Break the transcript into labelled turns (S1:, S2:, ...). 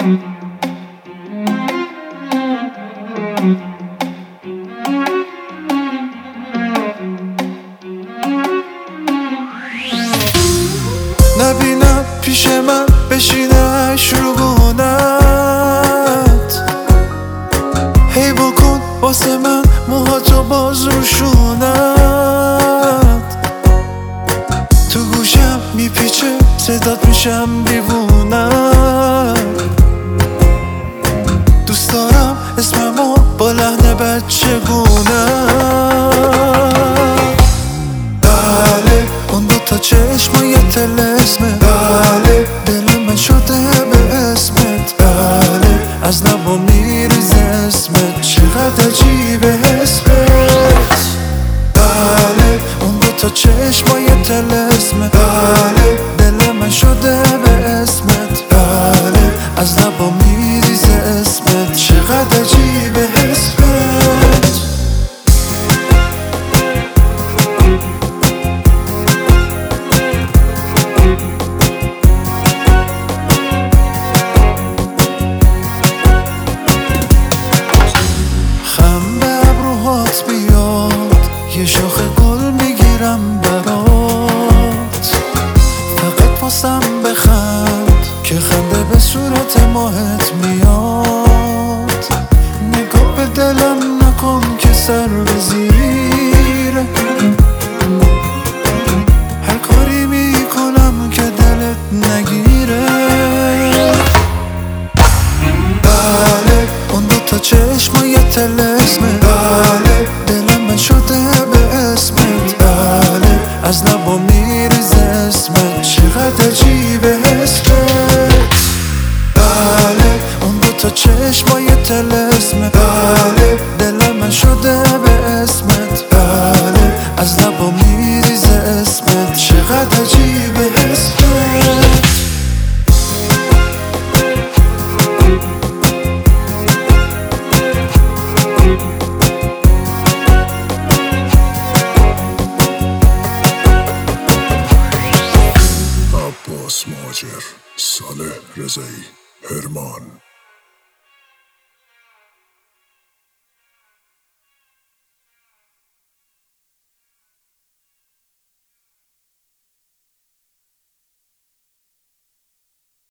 S1: نبینم پیش من بشینه شروگونت، هی بکن واسه من موهاتو باز روشونت، تو گوشم میپیچه صدات میشم دیوونت، دوست دارم اسممو با لحن بچگونت. بله اون دوتا چشم و یه طلسمه، بله دل من شده به اسمت، بله از لبا میریزه اسمت، چقدر عجیبه اسمت. بله اون دوتا چشم و یه طلسمه، بله دل من شده به اسمت، بله از لبا میریزه اسمت، چقدر عجیبه اسمت. خم به ابروهات بیاد، یه شاخه گل میگیرم برات، فقط واسم بخند که خنده به صورت ماهت میاد، نگاه به دلم نکن که سر به زیره، هر کاری میکنم که دلت نگیره. بله اون دوتا چشم و یه طلسمه، بله دل من شده به اسمت، بله از لبا میریزه اسمت، چقدر عجیبه اسمت. بله اون دوتا چشم و یه طلسمه، بله دل من شده به اسمت،